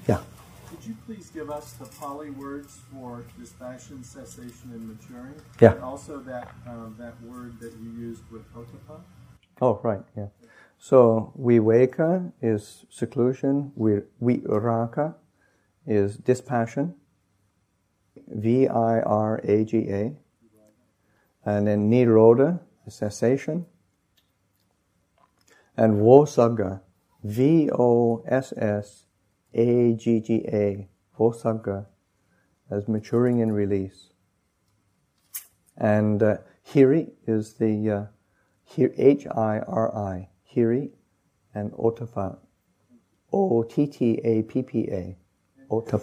Yeah. Could you please give us the Pali words for dispassion, cessation, and maturing? Yeah. And also that word that you used with Ottappa? Oh, right, yeah. So, viveka is seclusion, viraka is dispassion, viraga, and then nirodha is cessation, and vosagga, vossaagga, vosagga, as maturing and release. And hiri is the hiri, hiri, and ottappa, ottappa, ottappa.